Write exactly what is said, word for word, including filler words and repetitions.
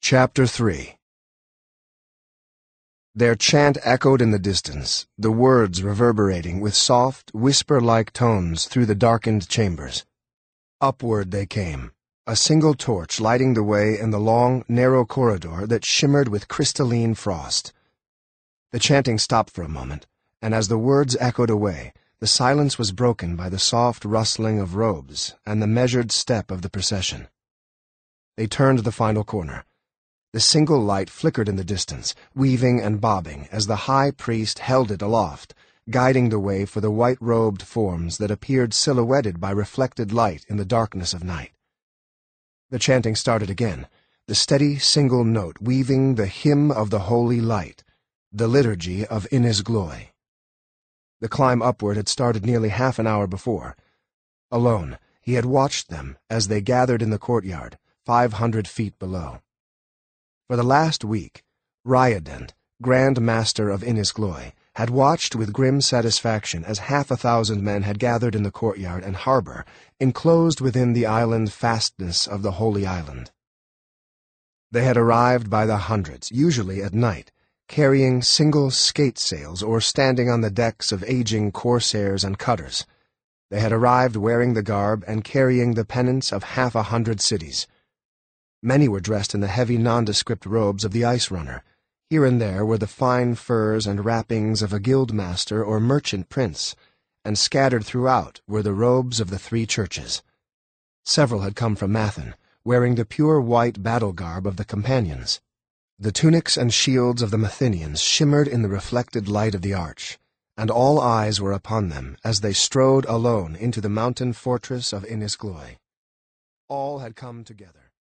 Chapter three. Their chant echoed in the distance, the words reverberating with soft, whisper-like tones through the darkened chambers. Upward they came, a single torch lighting the way in the long, narrow corridor that shimmered with crystalline frost. The chanting stopped for a moment, and as the words echoed away, the silence was broken by the soft rustling of robes and the measured step of the procession. They turned the final corner. The single light flickered in the distance, weaving and bobbing as the high priest held it aloft, guiding the way for the white-robed forms that appeared silhouetted by reflected light in the darkness of night. The chanting started again, the steady single note weaving the hymn of the holy light, the liturgy of Innisgloi. The climb upward had started nearly half an hour before. Alone, he had watched them as they gathered in the courtyard, five hundred feet below. For the last week, Ryadent, Grand Master of Innisgloi, had watched with grim satisfaction as half a thousand men had gathered in the courtyard and harbor, enclosed within the island fastness of the Holy Island. They had arrived by the hundreds, usually at night, carrying single skate sails or standing on the decks of aging corsairs and cutters. They had arrived wearing the garb and carrying the pennants of half a hundred cities. Many were dressed in the heavy nondescript robes of the ice runner. Here and there were the fine furs and wrappings of a guild master or merchant prince, and scattered throughout were the robes of the three churches. Several had come from Mathen, wearing the pure white battle garb of the companions. The tunics and shields of the Mathenians shimmered in the reflected light of the arch, and all eyes were upon them as they strode alone into the mountain fortress of Innisgloi. All had come together.